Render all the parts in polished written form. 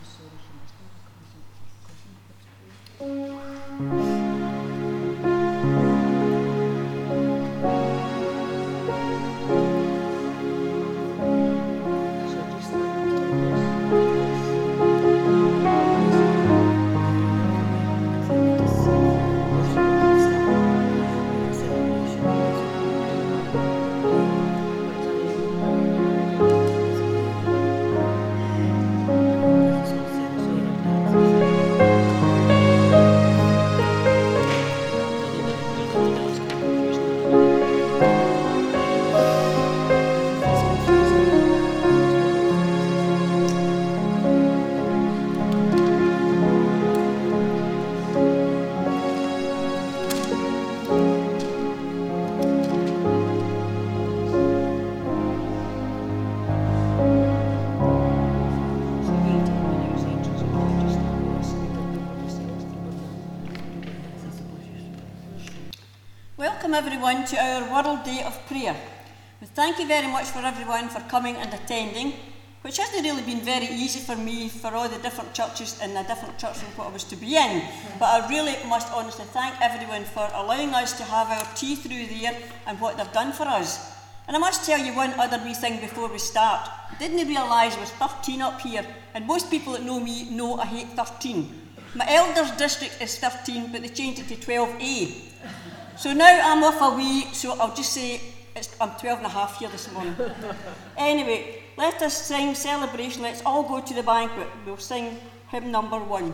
Welcome everyone to our World Day of Prayer. Well, thank you very much for everyone for coming and attending, which hasn't really been very easy for me for all the different churches in the different churches what I was to be in. But I really must honestly thank everyone for allowing us to have our tea through there and what they've done for us. And I must tell you one other wee thing before we start. I didn't realise I was 13 up here, and most people that know me know I hate 13. My elders district is 13, but they changed it to 12A. So now I'm off a wee, so I'll just say I'm 12 and a half here this morning. Anyway, let us sing Celebration. Let's all go to the banquet. We'll sing hymn number 1.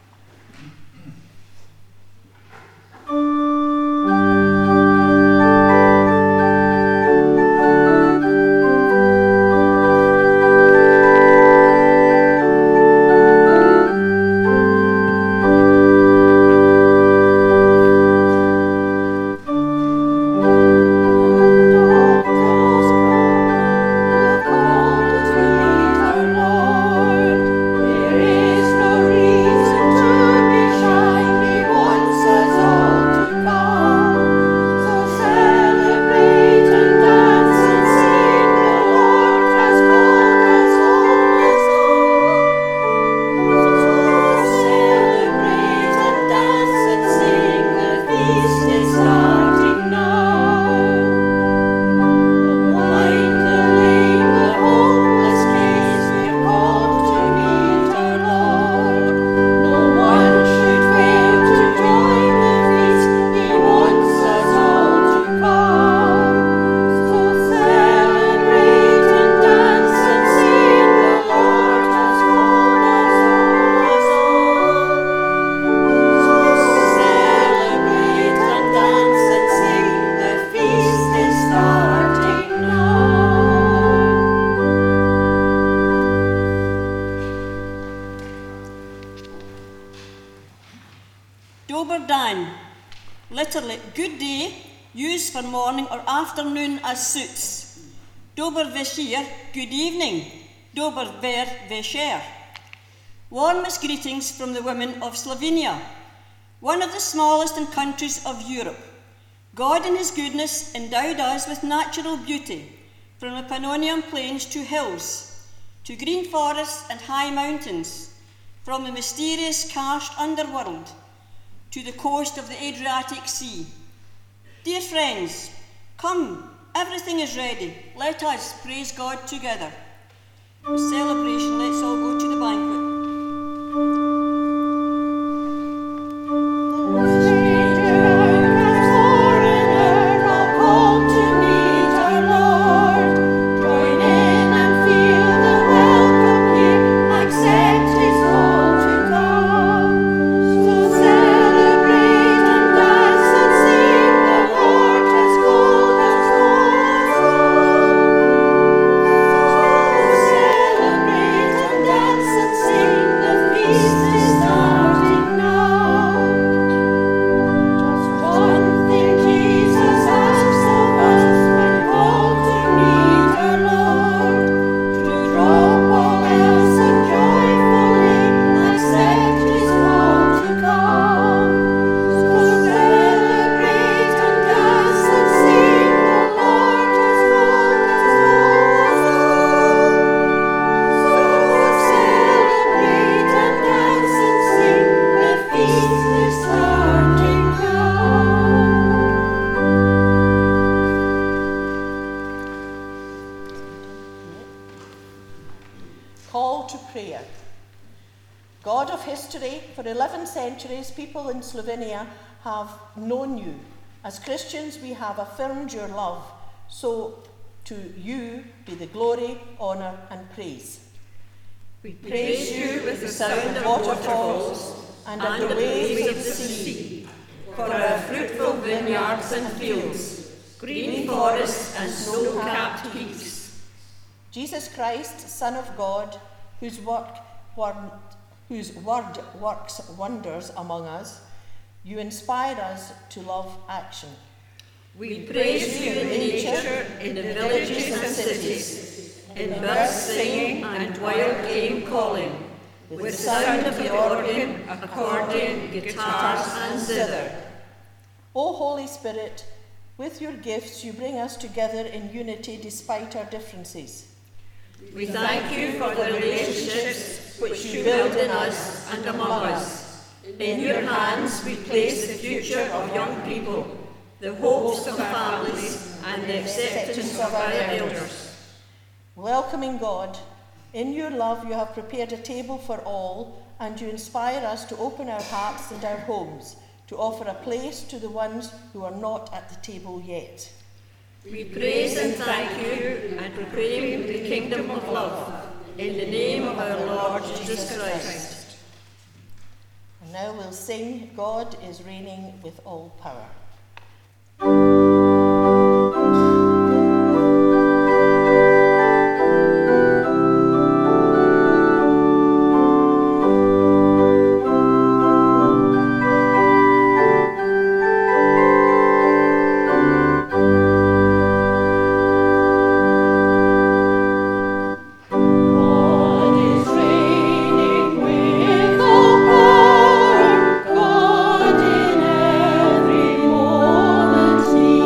Dober Dan, literally good day, used for morning or afternoon as suits. Dober Veshir, good evening. Dober Ver Vesher. Warmest greetings from the women of Slovenia, one of the smallest countries of Europe. God in his goodness endowed us with natural beauty, from the Pannonian plains to hills, to green forests and high mountains, from the mysterious karst underworld to the coast of the Adriatic Sea. Dear friends, come, everything is ready. Let us praise God together. For celebration, let's all go to the banquet. Celebrate and dance and sing. prayer. God of history, for 11 centuries, people in Slovenia have known you. As Christians, we have affirmed your love. So to you be the glory, honour and praise. We praise you with the sound of waterfalls and the waves of the sea, for our fruitful vineyards and fields, green forests and snow-capped peaks. Jesus Christ, Son of God, whose word works wonders among us, you inspire us to love action. We praise you in nature, in the villages and cities, in birds singing and wild game calling, with sound of the organ, accordion, guitars and zither. O Holy Spirit, with your gifts you bring us together in unity despite our differences. We thank you for the relationships which you build in us and among us. In your hands we place the future of young people, the hopes of families and the acceptance of our elders. Welcoming God, in your love you have prepared a table for all, and you inspire us to open our hearts and our homes, to offer a place to the ones who are not at the table yet. We praise and thank you and proclaim the kingdom of love, in the name of our Lord Jesus Christ. And now we'll sing, God is reigning with all power. God in every moment.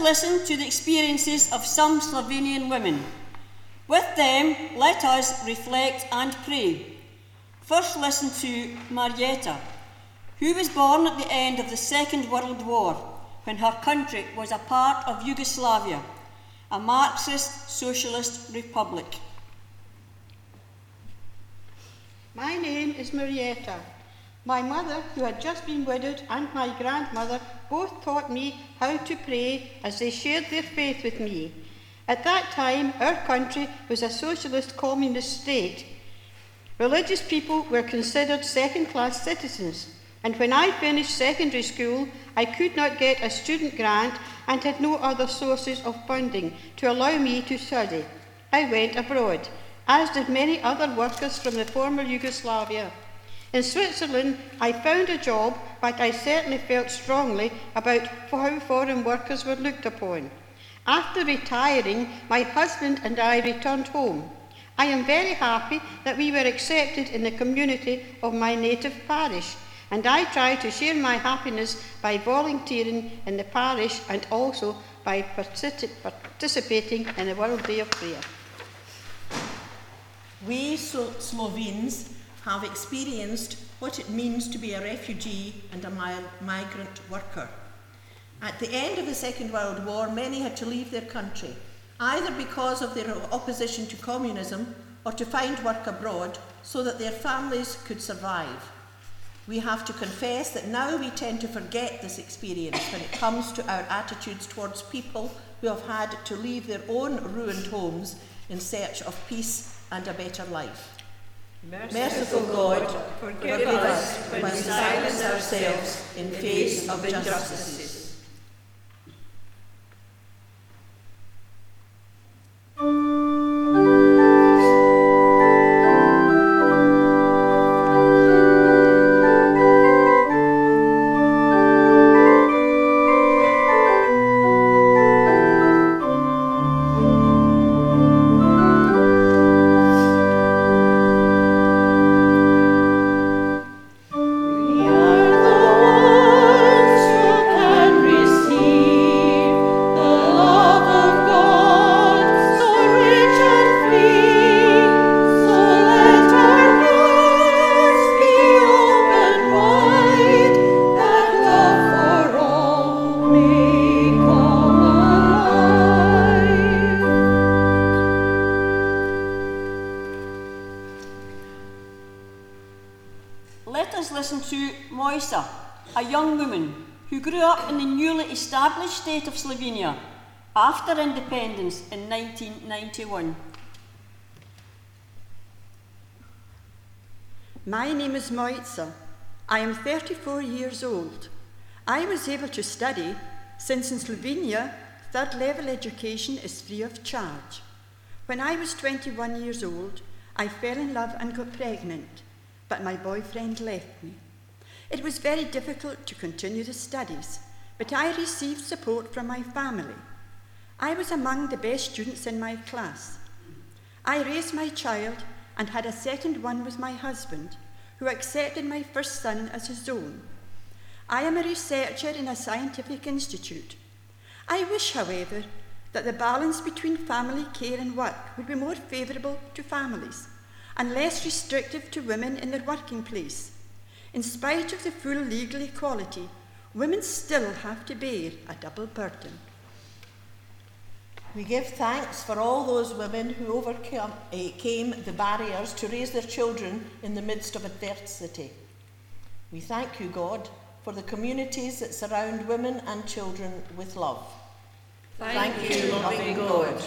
listen to the experiences of some Slovenian women. With them, let us reflect and pray. First, listen to Marietta, who was born at the end of the Second World War, when her country was a part of Yugoslavia, a Marxist socialist republic. My name is Marietta. My mother, who had just been widowed, and my grandmother both taught me how to pray as they shared their faith with me. At that time, our country was a socialist communist state. Religious people were considered second-class citizens, and when I finished secondary school, I could not get a student grant and had no other sources of funding to allow me to study. I went abroad, as did many other workers from the former Yugoslavia. In Switzerland, I found a job, but I certainly felt strongly about how foreign workers were looked upon. After retiring, my husband and I returned home. I am very happy that we were accepted in the community of my native parish, and I try to share my happiness by volunteering in the parish and also by participating in the World Day of Prayer. We Slovenes have experienced what it means to be a refugee and a migrant worker. At the end of the Second World War, many had to leave their country, either because of their opposition to communism or to find work abroad so that their families could survive. We have to confess that now we tend to forget this experience when it comes to our attitudes towards people who have had to leave their own ruined homes in search of peace and a better life. Merciful God, forgive us when we silence ourselves in face of injustices. Let us listen to Moisa, a young woman who grew up in the newly established state of Slovenia after independence in 1991. My name is Moitza. I am 34 years old. I was able to study since in Slovenia, third level education is free of charge. When I was 21 years old, I fell in love and got pregnant, but my boyfriend left me. It was very difficult to continue the studies, but I received support from my family. I was among the best students in my class. I raised my child and had a second one with my husband, who accepted my first son as his own. I am a researcher in a scientific institute. I wish, however, that the balance between family care and work would be more favourable to families and less restrictive to women in their working place. In spite of the full legal equality, women still have to bear a double burden. We give thanks for all those women who overcame the barriers to raise their children in the midst of adversity. We thank you, God, for the communities that surround women and children with love. Thank you, loving God.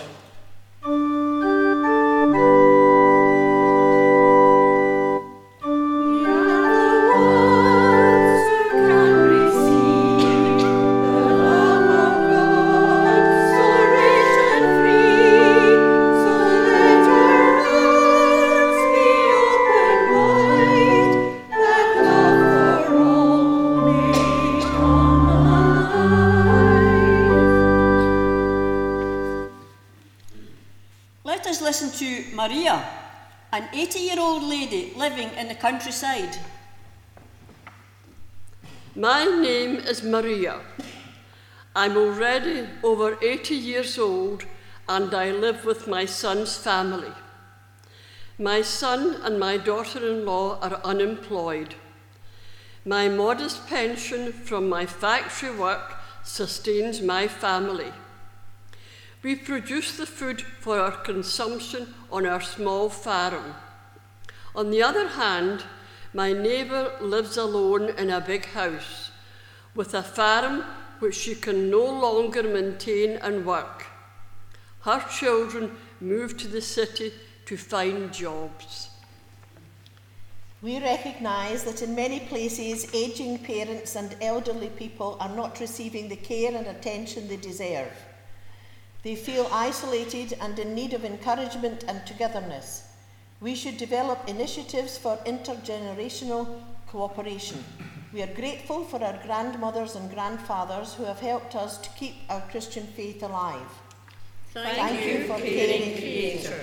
Listen to Maria, an 80-year-old lady living in the countryside. My name is Maria. I'm already over 80 years old and I live with my son's family. My son and my daughter-in-law are unemployed. My modest pension from my factory work sustains my family. We produce the food for our consumption on our small farm. On the other hand, my neighbour lives alone in a big house with a farm which she can no longer maintain and work. Her children moved to the city to find jobs. We recognise that in many places, ageing parents and elderly people are not receiving the care and attention they deserve. They feel isolated and in need of encouragement and togetherness. We should develop initiatives for intergenerational cooperation. We are grateful for our grandmothers and grandfathers who have helped us to keep our Christian faith alive. Thank you for caring Creator.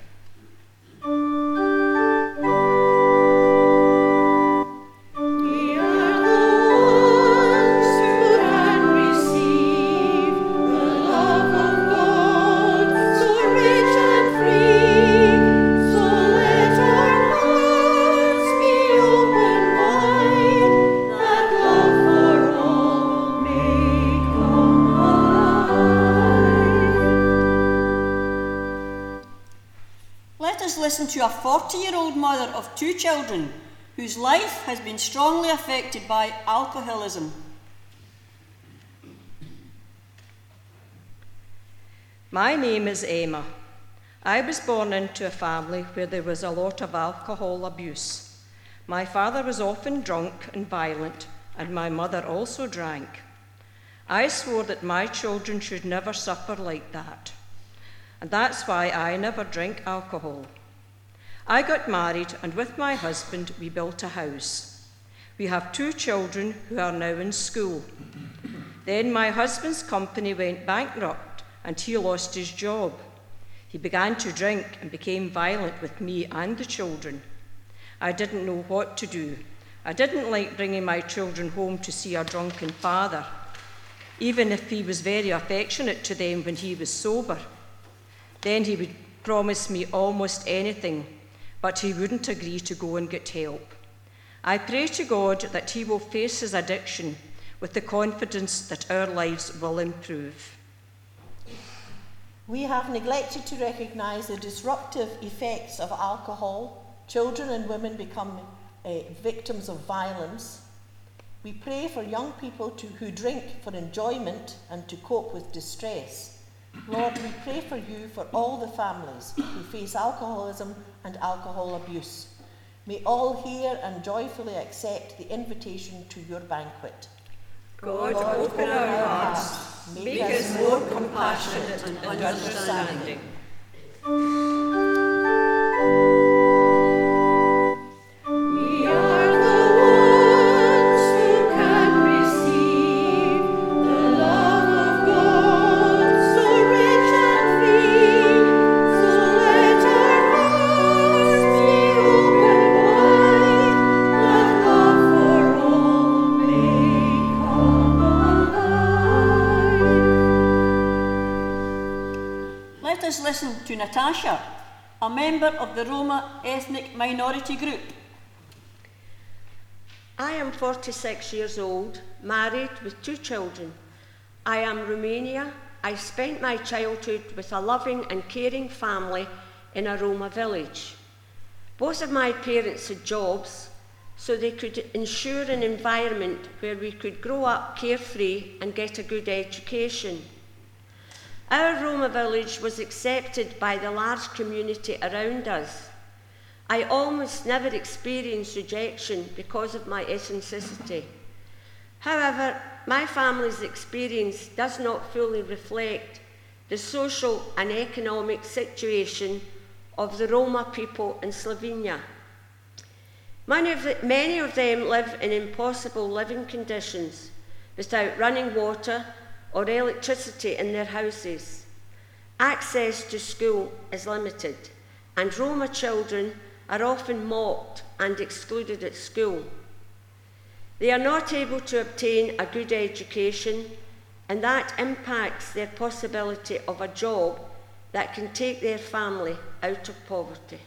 Listen to a 40-year-old mother of 2 children whose life has been strongly affected by alcoholism. My name is Emma. I was born into a family where there was a lot of alcohol abuse. My father was often drunk and violent, and my mother also drank. I swore that my children should never suffer like that, and that's why I never drink alcohol. I got married, and with my husband we built a house. We have 2 children who are now in school. Then my husband's company went bankrupt and he lost his job. He began to drink and became violent with me and the children. I didn't know what to do. I didn't like bringing my children home to see a drunken father, even if he was very affectionate to them when he was sober. Then he would promise me almost anything, but he wouldn't agree to go and get help. I pray to God that he will face his addiction with the confidence that our lives will improve. We have neglected to recognise the disruptive effects of alcohol. Children and women become victims of violence. We pray for young people who drink for enjoyment and to cope with distress. Lord, we pray for you for all the families who face alcoholism and alcohol abuse. May all hear and joyfully accept the invitation to your banquet. God, open our hearts, make us more compassionate and understanding. Listen to Natasha, a member of the Roma ethnic minority group. I am 46 years old, married with 2 children. I am Romania. I spent my childhood with a loving and caring family in a Roma village. Both of my parents had jobs, so they could ensure an environment where we could grow up carefree and get a good education. Our Roma village was accepted by the large community around us. I almost never experienced rejection because of my ethnicity. However, my family's experience does not fully reflect the social and economic situation of the Roma people in Slovenia. Many of them live in impossible living conditions, without running water or electricity in their houses. Access to school is limited, and Roma children are often mocked and excluded at school. They are not able to obtain a good education, and that impacts their possibility of a job that can take their family out of poverty.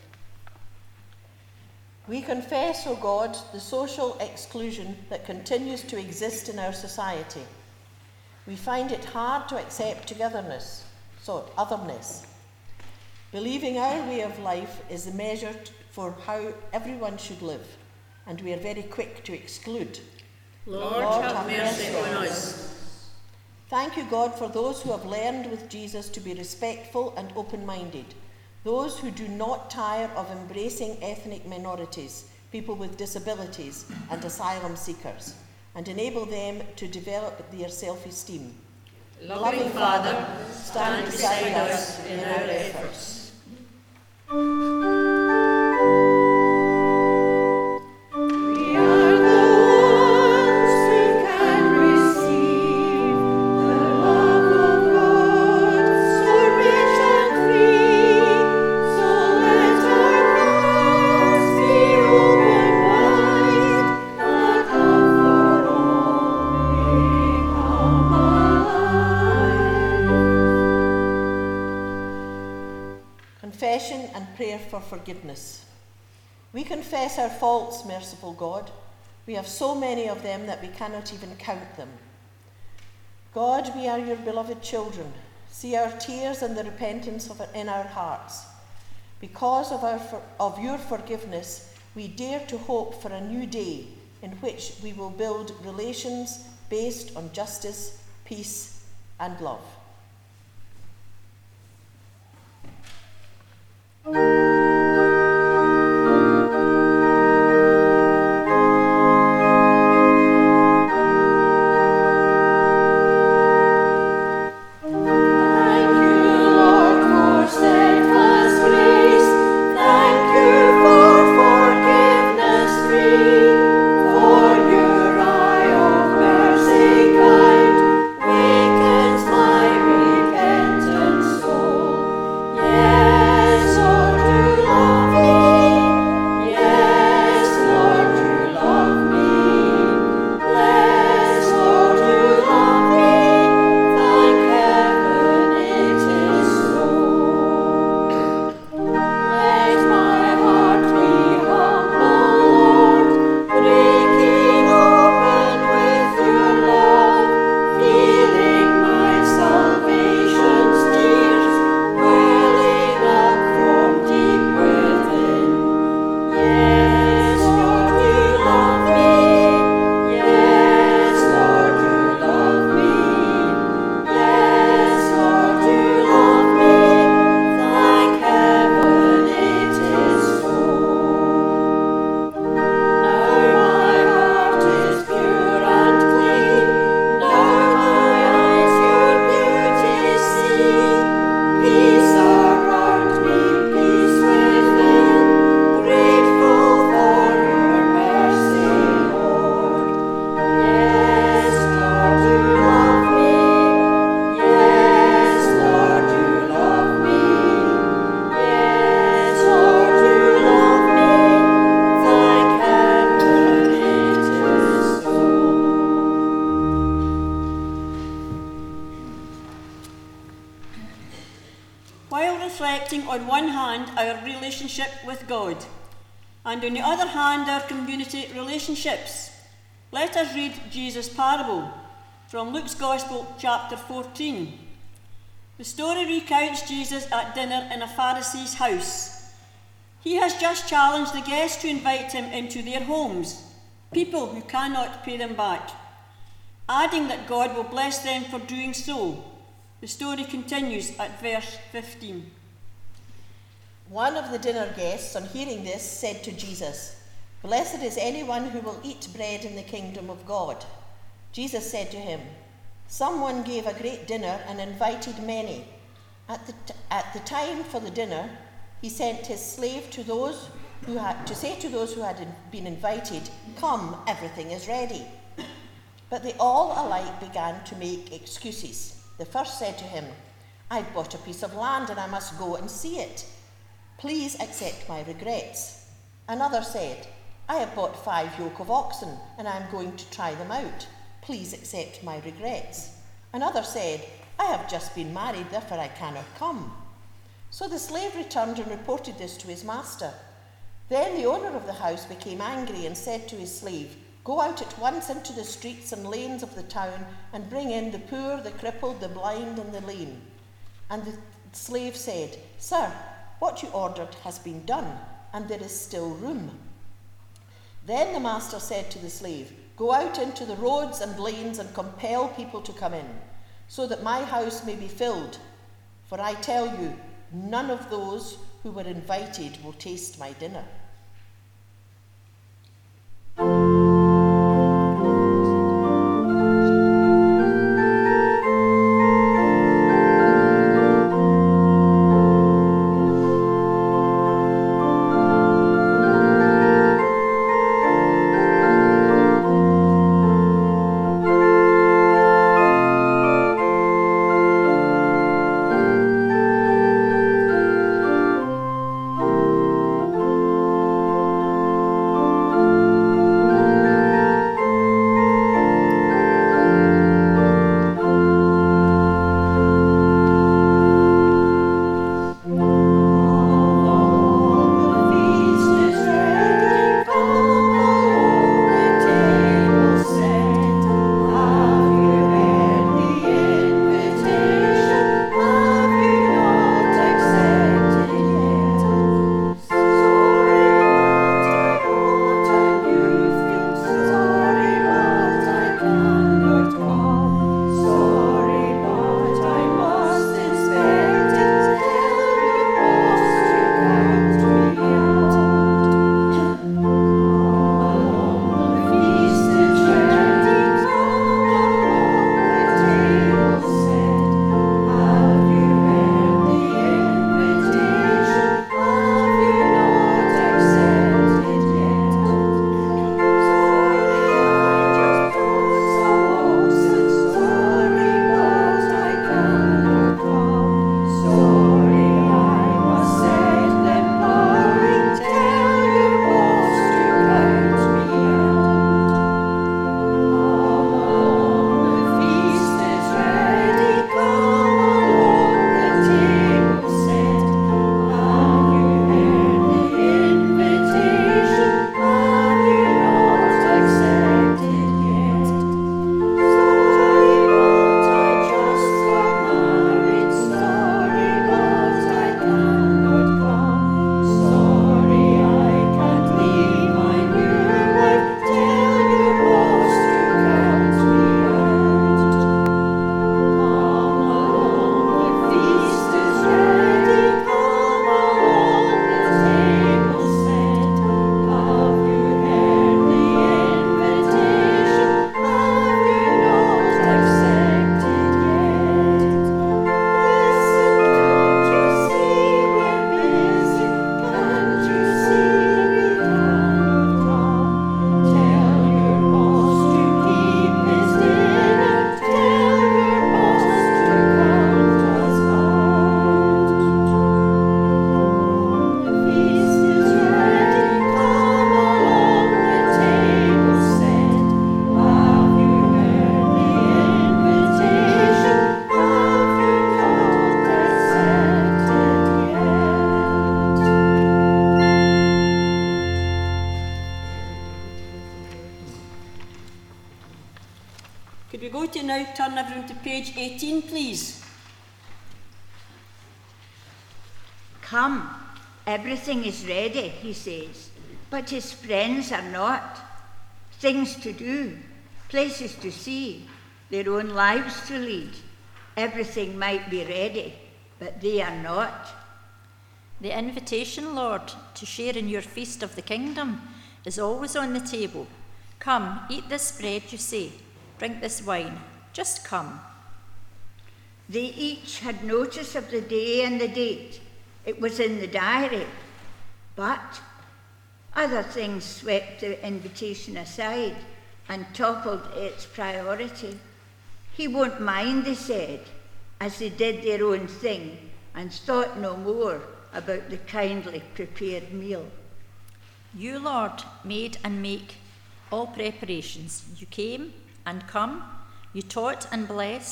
We confess, O God, the social exclusion that continues to exist in our society. We find it hard to accept otherness. Believing our way of life is the measure for how everyone should live, and we are very quick to exclude. Lord, have mercy on us. Thank you, God, for those who have learned with Jesus to be respectful and open-minded, those who do not tire of embracing ethnic minorities, people with disabilities and asylum seekers, and enable them to develop their self-esteem. Loving Father, stand beside us in our efforts. Confession and prayer for forgiveness. We confess our faults, merciful God. We have so many of them that we cannot even count them. God, we are your beloved children. See our tears and the repentance in our hearts. Because of your forgiveness, we dare to hope for a new day in which we will build relations based on justice, peace, and love. reflecting on one hand our relationship with God, and on the other hand our community relationships, let us read Jesus' parable from Luke's Gospel, chapter 14. The story recounts Jesus at dinner in a Pharisee's house. He has just challenged the guests to invite him into their homes, people who cannot pay them back, adding that God will bless them for doing so. The story continues at verse 15. One of the dinner guests, on hearing this, said to Jesus, "Blessed is anyone who will eat bread in the kingdom of God." Jesus said to him, "Someone gave a great dinner and invited many. At the time for the dinner, he sent his slave to say to those who had been invited, 'Come, everything is ready.' But they all alike began to make excuses. The first said to him, 'I've bought a piece of land and I must go and see it. Please accept my regrets.' Another said, 'I have bought 5 yoke of oxen and I am going to try them out. Please accept my regrets.' Another said, I have just been married, therefore I cannot come. So the slave returned and reported this to his master. Then the owner of the house became angry and said to his slave, Go out at once into the streets and lanes of the town and bring in the poor, the crippled, the blind, and the lame. And the slave said, Sir, what you ordered has been done, and there is still room. Then the master said to the slave, Go out into the roads and lanes and compel people to come in, so that my house may be filled. For I tell you, none of those who were invited will taste my dinner. Could we go to now turn everyone to page 18, please? Come, everything is ready, he says, but his friends are not. Things to do, places to see, their own lives to lead. Everything might be ready, but they are not. The invitation, Lord, to share in your feast of the kingdom is always on the table. Come, eat this bread, you say, drink this wine, just come. They each had notice of the day and the date. It was in the diary. But other things swept the invitation aside and toppled its priority. He won't mind, they said, as they did their own thing and thought no more about the kindly prepared meal. You, Lord, made and make all preparations. You came and come, you taught and blessed,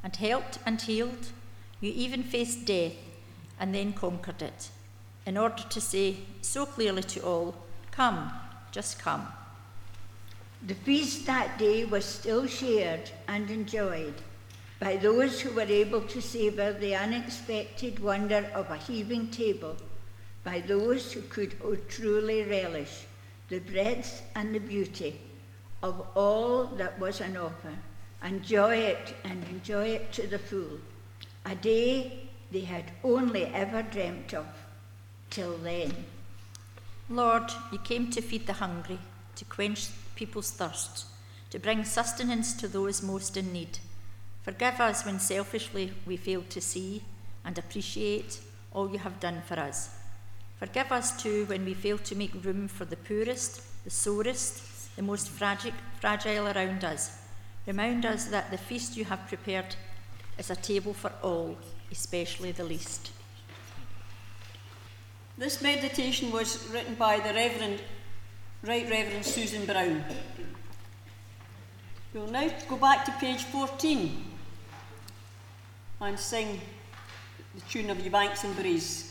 and helped and healed. You even faced death and then conquered it, in order to say so clearly to all, "Come, just come." The feast that day was still shared and enjoyed by those who were able to savour the unexpected wonder of a heaving table, by those who could truly relish the breadth and the beauty of all that was on offer, enjoy it to the full, a day they had only ever dreamt of till then. Lord, you came to feed the hungry, to quench people's thirst, to bring sustenance to those most in need. Forgive us when selfishly we failed to see and appreciate all you have done for us. Forgive us too when we fail to make room for the poorest, the sorest, the most fragile around us. Remind us that the feast you have prepared is a table for all, especially the least. This meditation was written by the Right Reverend Susan Brown. We'll now go back to page 14 and sing the tune of Ye Banks and Breeze.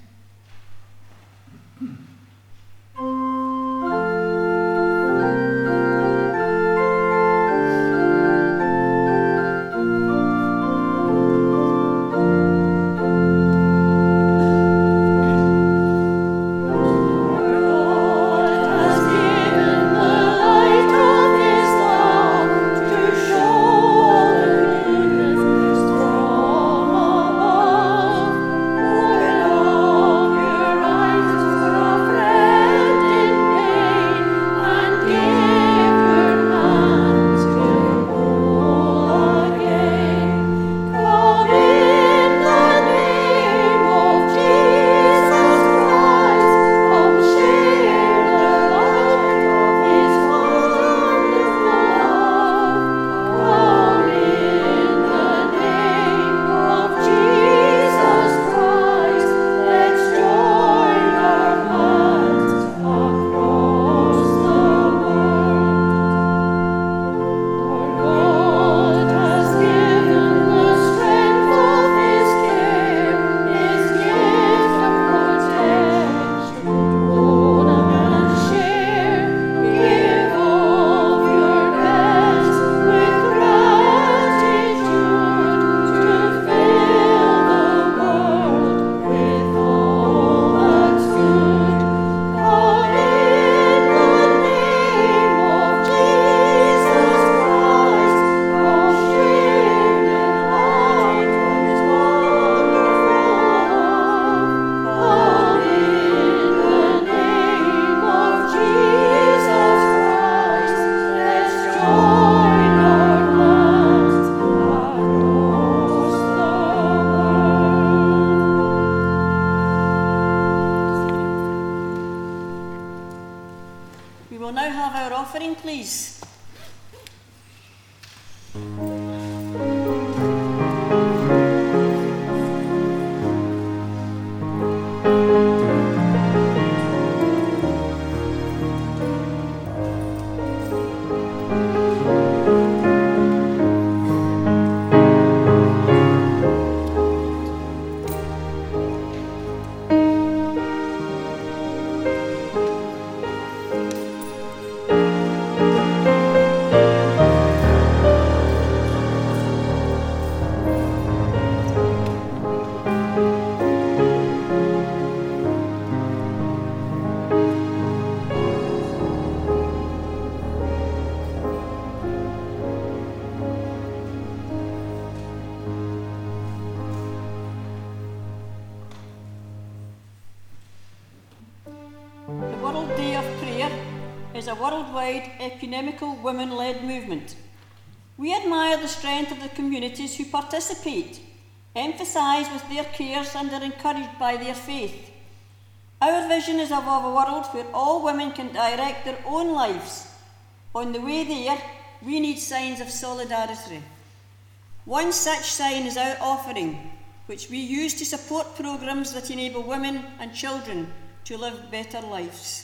Please. Is a worldwide ecumenical women-led movement. We admire the strength of the communities who participate, emphasise with their cares and are encouraged by their faith. Our vision is of a world where all women can direct their own lives. On the way there, we need signs of solidarity. One such sign is our offering, which we use to support programmes that enable women and children to live better lives.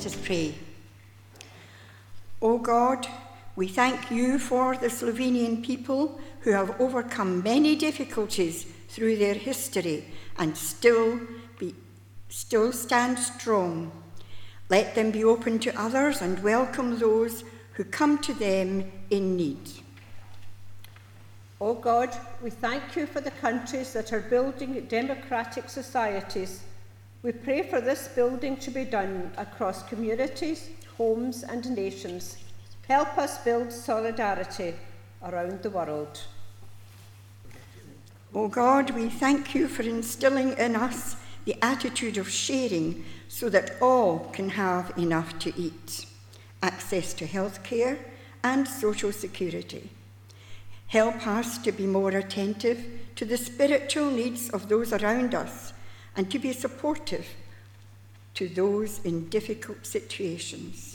us pray. O God, we thank you for the Slovenian people who have overcome many difficulties through their history and still stand strong. Let them be open to others and welcome those who come to them in need. O God, we thank you for the countries that are building democratic societies. We pray for this building to be done across communities, homes and nations. Help us build solidarity around the world. O God, we thank you for instilling in us the attitude of sharing so that all can have enough to eat, access to health care and social security. Help us to be more attentive to the spiritual needs of those around us and to be supportive to those in difficult situations.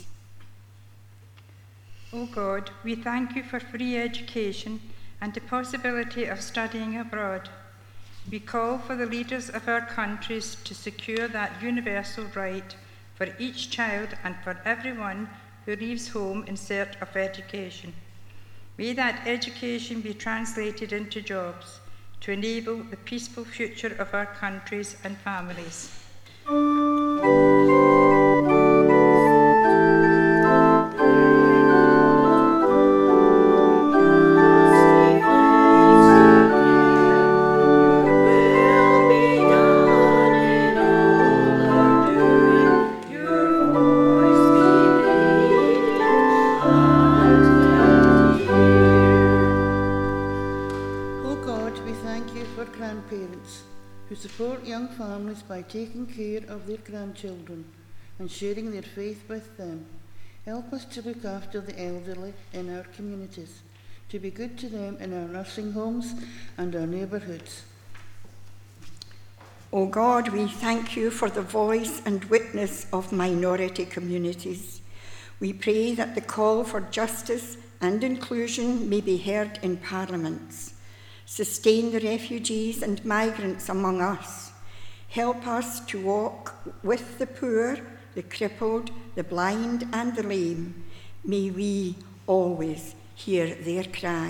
O God, we thank you for free education and the possibility of studying abroad. We call for the leaders of our countries to secure that universal right for each child and for everyone who leaves home in search of education. May that education be translated into jobs to enable the peaceful future of our countries and families. Who support young families by taking care of their grandchildren and sharing their faith with them. Help us to look after the elderly in our communities, to be good to them in our nursing homes and our neighbourhoods. O God, we thank you for the voice and witness of minority communities. We pray that the call for justice and inclusion may be heard in parliaments. Sustain the refugees and migrants among us. Help us to walk with the poor, the crippled, the blind and the lame. May we always hear their cry.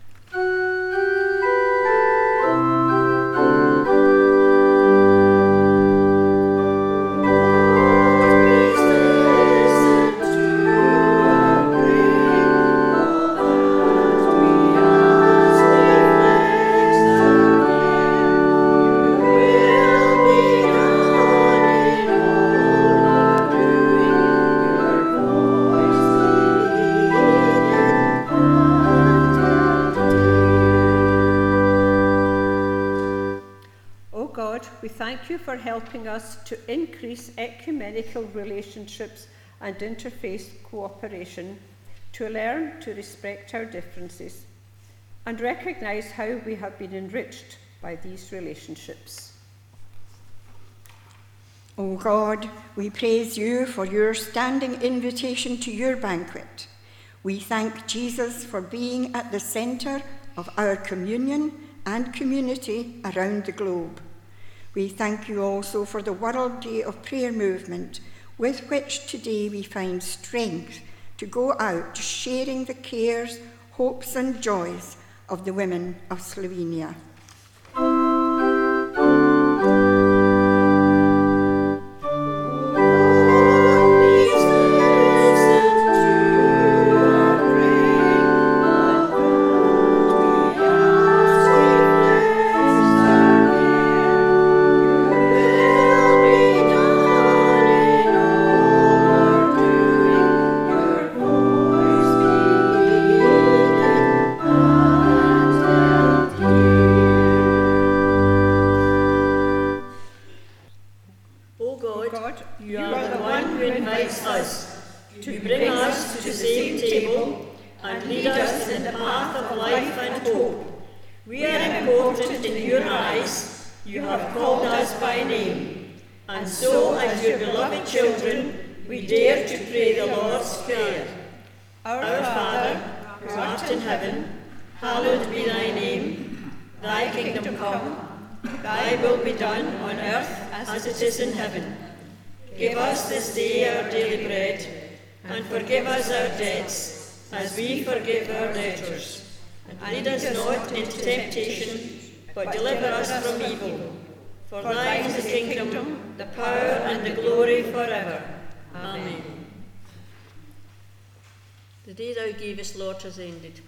Thank you for helping us to increase ecumenical relationships and interfaith cooperation, to learn to respect our differences, and recognise how we have been enriched by these relationships. O God, we praise you for your standing invitation to your banquet. We thank Jesus for being at the centre of our communion and community around the globe. We thank you also for the World Day of Prayer movement, with which today we find strength to go out sharing the cares, hopes and joys of the women of Slovenia. Give us this day our daily bread, and forgive us our debts, as we forgive our debtors. And lead us not into temptation, but deliver us from evil. For thine is the kingdom, the power, and the glory forever. Amen. The day thou gavest, Lord, has ended.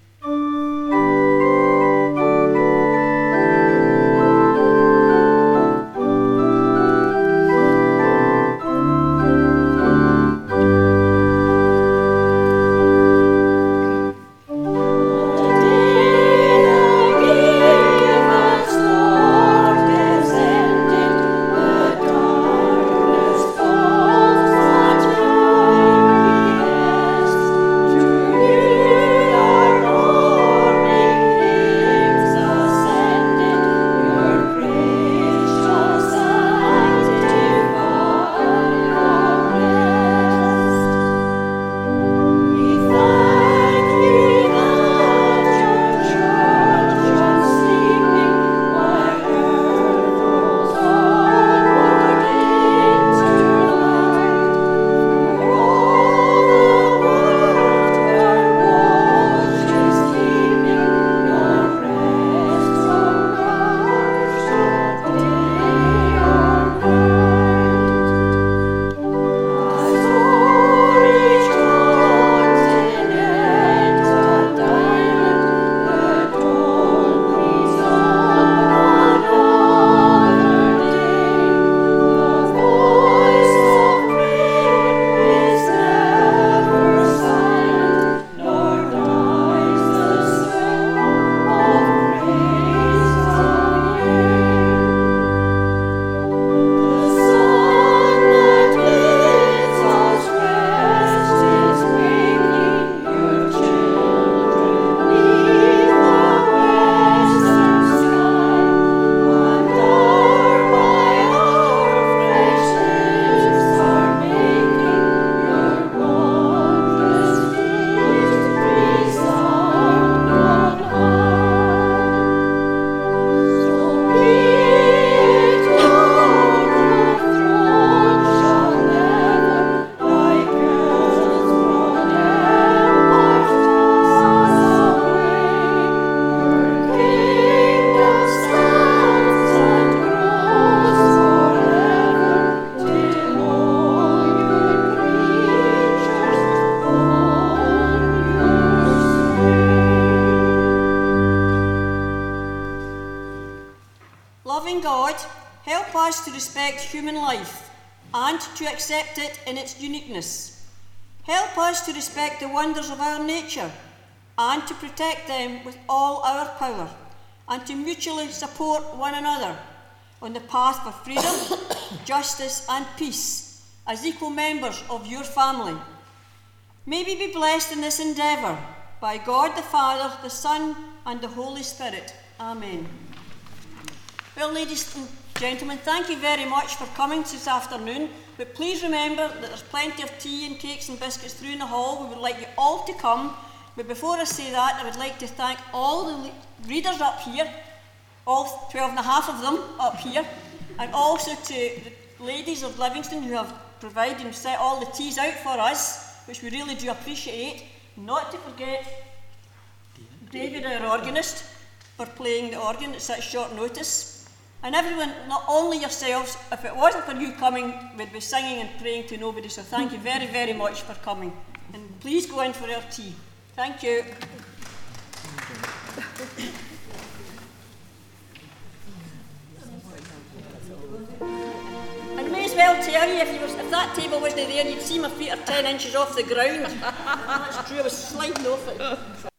Loving God, help us to respect human life and to accept it in its uniqueness. Help us to respect the wonders of our nature and to protect them with all our power, and to mutually support one another on the path for freedom, justice and peace as equal members of your family. May we be blessed in this endeavour by God the Father, the Son and the Holy Spirit. Amen. Well, ladies and gentlemen, thank you very much for coming this afternoon, but please remember that there's plenty of tea and cakes and biscuits through in the hall. We would like you all to come, but before I say that, I would like to thank all the readers up here, all 12 and a half of them up here, and also to the ladies of Livingston who have provided and set all the teas out for us, which we really do appreciate. Not to forget David, our organist, for playing the organ at such short notice. And everyone, not only yourselves, if it wasn't for you coming, we'd be singing and praying to nobody, so thank you very, very much for coming. And please go in for our tea. Thank you. And I may as well tell you, if that table wasn't there, you'd see my feet are 10 inches off the ground. That's true, I was sliding off it.